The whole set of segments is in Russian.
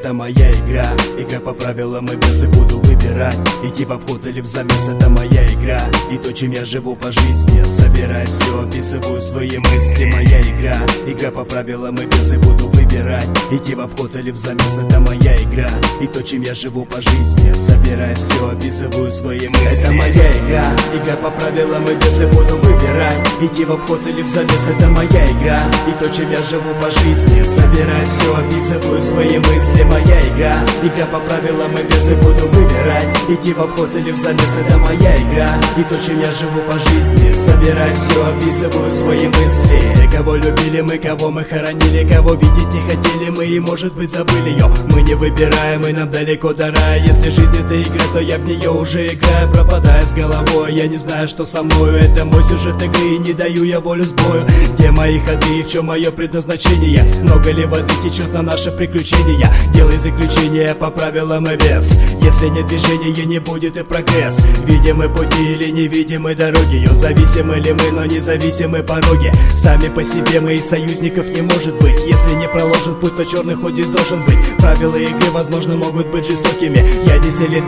Это моя игра, игра по правилам и без, и буду выбирать идти в обход или в замес. Это моя игра, и то, чем я живу по жизни. Собираю все, описываю свои мысли. Моя игра, игра по правилам и без, и буду выбирать идти в обход или в замес. Это моя игра, и то, чем я живу по жизни. Собираю все, описываю свои мысли. Это моя игра, игра по правилам и без, и буду выбирать идти в обход или в замес. Это моя игра, и то, чем я живу по жизни. Собираю все, описываю свои мысли. Моя игра, игра по правилам и без, и буду выбирать идти в обход или в замес. Это моя игра, и то, чем я живу по жизни. Собираю все, описываю свои мысли. Кого любили мы, кого мы хоронили, кого видеть не хотели мы и, может быть, забыли ее. Мы не выбираем, и нам далеко до рая. Если жизнь это игра, то я в нее уже играю, пропадая с головой. Я не знаю, что со мною, это мой сюжет игры, и не даю я волю сбою. Где мои ходы и в чем мое предназначение? Много ли воды течет на наше приключение? Делай заключение по правилам и без. Если нет движения, не будет и прогресс. Видимы пути или невидимы дороги, ее зависимы ли мы, но независимы пороги. Сами по себе мы и союзников не может быть. Если не проложен путь, то черный ход здесь должен быть. Правила игры, возможно, могут быть жестокими. Я здесь или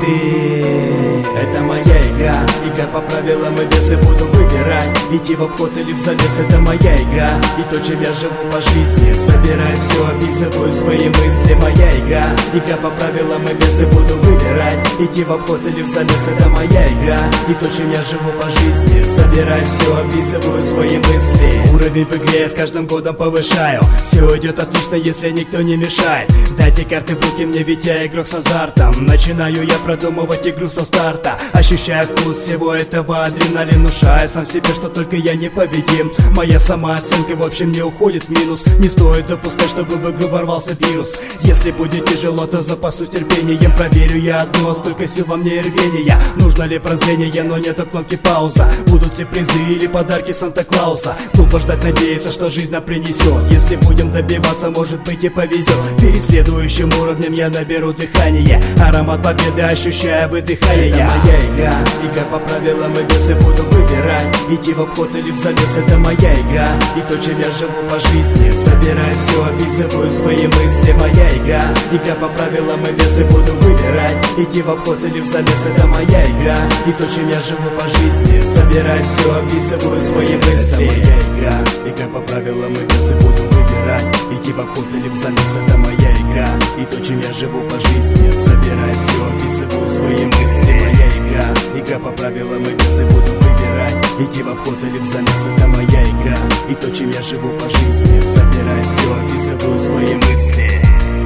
ты. Это моя игра, игра по правилам и без, и буду выбирать идти в обход или в замес. Это моя игра, и то, чем я живу по жизни. Собираю все, описываю свои мысли. Моя игра, игра по правилам и без, и буду выбирать идти в обход или в замес. Это моя игра, и то, чем я живу по жизни. Собираю все, описываю свои мысли. Уровень в игре с каждым годом повышаю. Все идет отлично, если никто не мешает. Дайте карты в руки мне, ведь я игрок с азартом. Начинаю я продумывать игру со старта. Ощущаю вкус всего этого, адреналин внушая сам себе, что только я непобедим. Моя самооценка в общем не уходит в минус. Не стоит допускать, чтобы в игру ворвался вирус. Если будет тяжело, то запасусь терпением. Проверю я одно, столько сил во мне и рвения. Нужно ли прозрение, но нету кнопки пауза. Будут ли призы или подарки Санта-Клауса? Глупо ждать, надеяться, что жизнь нам принесет. Если будем добиваться, может быть и повезет. Перед следующим уровнем я наберу дыхание. Аромат победы ощущая, выдыхая я. Это моя игра, игра по правилам и без, и буду выбирать идти в обход или в замес. Это моя игра, и то, чем я живу по жизни. Собираю все, описываю свои мысли. Моя игра, игра по правилам и без, и буду выбирать идти в обход или в замес. Это моя игра, и то, чем я живу по жизни. Собираю все, описываю свои мысли. Это моя игра, игра по правилам и без, и буду выбирать идти в обход или в замес. Это моя игра, и то, чем я живу по жизни. Собираю все, описываю свои мысли. Моя игра, игра по правилам и без, и буду выбирать идти в обход или в замес. Это моя игра, и то, чем я живу по жизни. Собираю все, описываю свои мысли.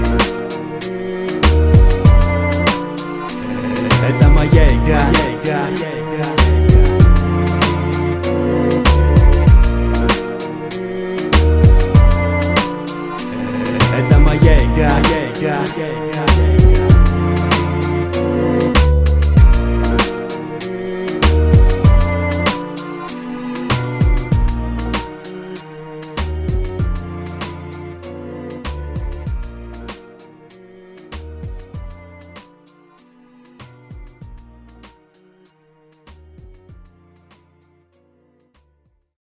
Это моя игра, Это моя игра,